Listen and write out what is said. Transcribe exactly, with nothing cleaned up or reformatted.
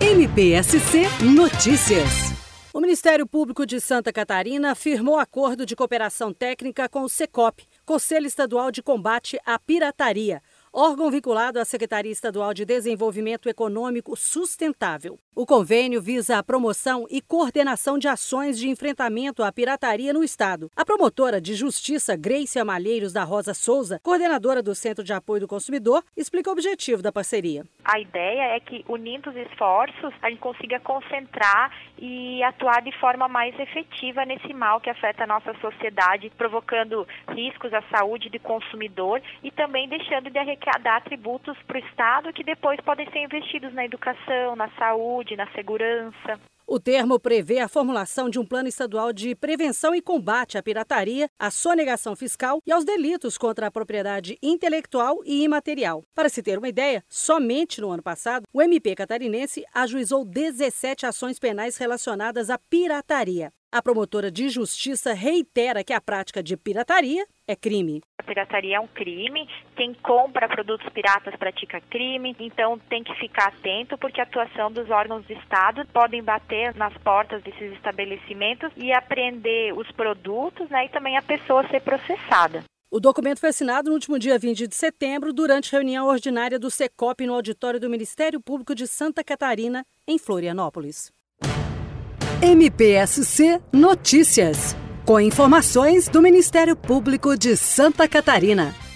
M P S C Notícias. O Ministério Público de Santa Catarina firmou acordo de cooperação técnica com o SECOP, Conselho Estadual de Combate à Pirataria, órgão vinculado à Secretaria Estadual de Desenvolvimento Econômico Sustentável. O convênio visa a promoção e coordenação de ações de enfrentamento à pirataria no Estado. A promotora de justiça Greicia Malheiros da Rosa Souza, coordenadora do Centro de Apoio do Consumidor, explica o objetivo da parceria. A ideia é que, unindo os esforços, a gente consiga concentrar e atuar de forma mais efetiva nesse mal que afeta a nossa sociedade, provocando riscos à saúde do consumidor e também deixando de arrecadar tributos para o Estado que depois podem ser investidos na educação, na saúde, na segurança. O termo prevê a formulação de um plano estadual de prevenção e combate à pirataria, à sonegação fiscal e aos delitos contra a propriedade intelectual e imaterial. Para se ter uma ideia, somente no ano passado, o M P catarinense ajuizou dezessete ações penais relacionadas à pirataria. A promotora de justiça reitera que a prática de pirataria é crime. A pirataria é um crime, quem compra produtos piratas pratica crime, então tem que ficar atento porque a atuação dos órgãos do Estado podem bater nas portas desses estabelecimentos e apreender os produtos, né, e também a pessoa ser processada. O documento foi assinado no último dia vinte de setembro, durante reunião ordinária do SECOP no auditório do Ministério Público de Santa Catarina, em Florianópolis. M P S C Notícias, com informações do Ministério Público de Santa Catarina.